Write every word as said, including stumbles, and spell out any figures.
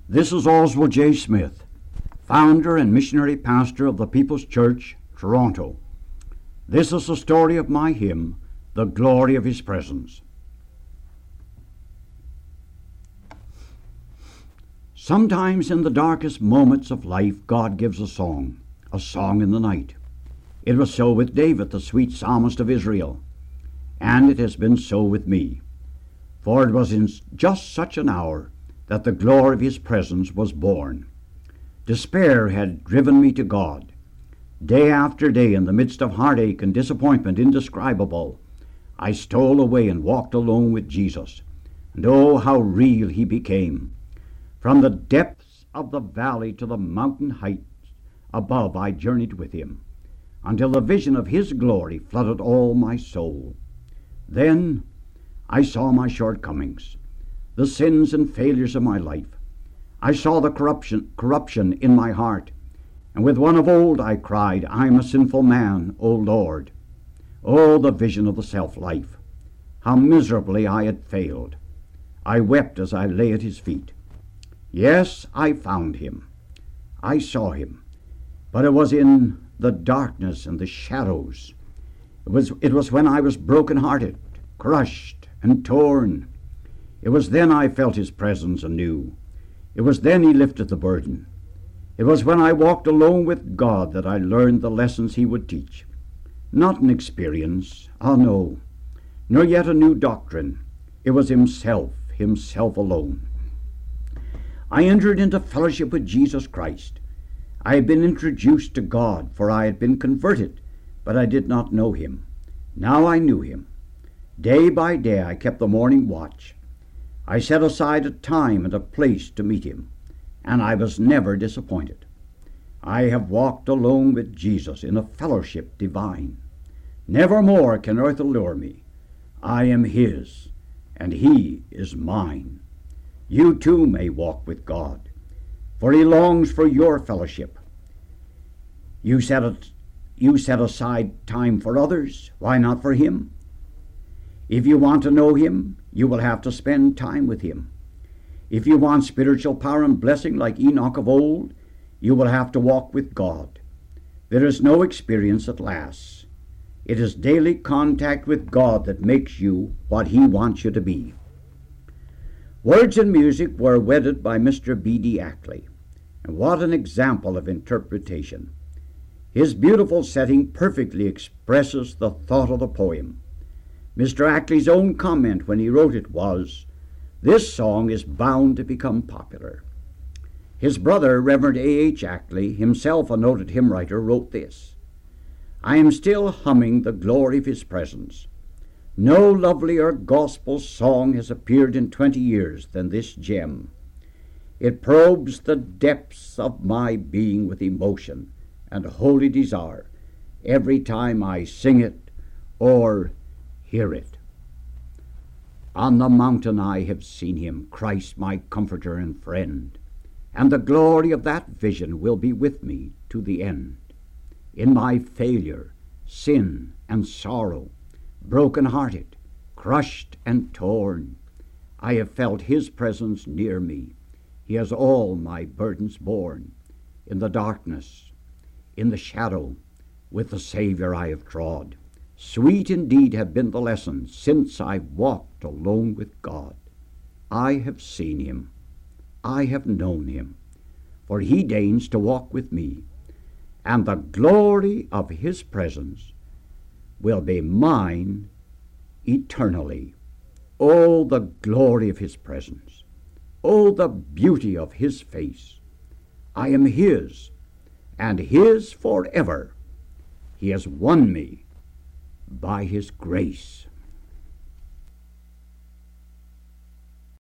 This is Oswald J. Smith, founder and missionary pastor of the People's Church, Toronto. This is the story of my hymn, The Glory of His Presence. Sometimes in the darkest moments of life, God gives a song, a song in the night. It was so with David, the sweet psalmist of Israel, and it has been so with me. For it was in just such an hour that the glory of His presence was born. Despair had driven me to God. Day after day, in the midst of heartache and disappointment indescribable, I stole away and walked alone with Jesus. And oh, how real He became! From the depths of the valley to the mountain heights above I journeyed with Him, until the vision of His glory flooded all my soul. Then I saw my shortcomings, the sins and failures of my life. I saw the corruption, corruption in my heart, and with one of old I cried, I am a sinful man, O Lord. Oh, the vision of the self-life! How miserably I had failed! I wept as I lay at His feet. Yes, I found Him. I saw Him. But it was in the darkness and the shadows. It was, it was when I was broken-hearted, crushed and torn. It was then I felt His presence anew. It was then He lifted the burden. It was when I walked alone with God that I learned the lessons He would teach. Not an experience, ah no, nor yet a new doctrine. It was Himself, Himself alone. I entered into fellowship with Jesus Christ. I had been introduced to God, for I had been converted, but I did not know Him. Now I knew Him. Day by day I kept the morning watch. I set aside a time and a place to meet Him, and I was never disappointed. I have walked alone with Jesus in a fellowship divine. Nevermore can earth allure me. I am His, and He is mine. You too may walk with God, for He longs for your fellowship. You set, it, you set aside time for others, why not for Him? If you want to know Him, you will have to spend time with Him. If you want spiritual power and blessing like Enoch of old, you will have to walk with God. There is no experience that lasts. It is daily contact with God that makes you what He wants you to be. Words and music were wedded by Mister B D Ackley, and what an example of interpretation. His beautiful setting perfectly expresses the thought of the poem. Mister Ackley's own comment when he wrote it was, "This song is bound to become popular." His brother, Reverend A H Ackley, himself a noted hymn writer, wrote this, "I am still humming the glory of His presence. No lovelier gospel song has appeared in twenty years than this gem. It probes the depths of my being with emotion and holy desire every time I sing it or hear it. On the mountain I have seen Him, Christ my comforter and friend, and the glory of that vision will be with me to the end. In my failure, sin, and sorrow, broken-hearted, crushed and torn, I have felt His presence near me. He has all my burdens borne. In the darkness, in the shadow, with the Savior I have trod. Sweet indeed have been the lessons since I walked alone with God. I have seen Him. I have known Him, for He deigns to walk with me, and the glory of His presence will be mine eternally. Oh, the glory of His presence! Oh, the beauty of His face! I am His, and His forever. He has won me by His grace.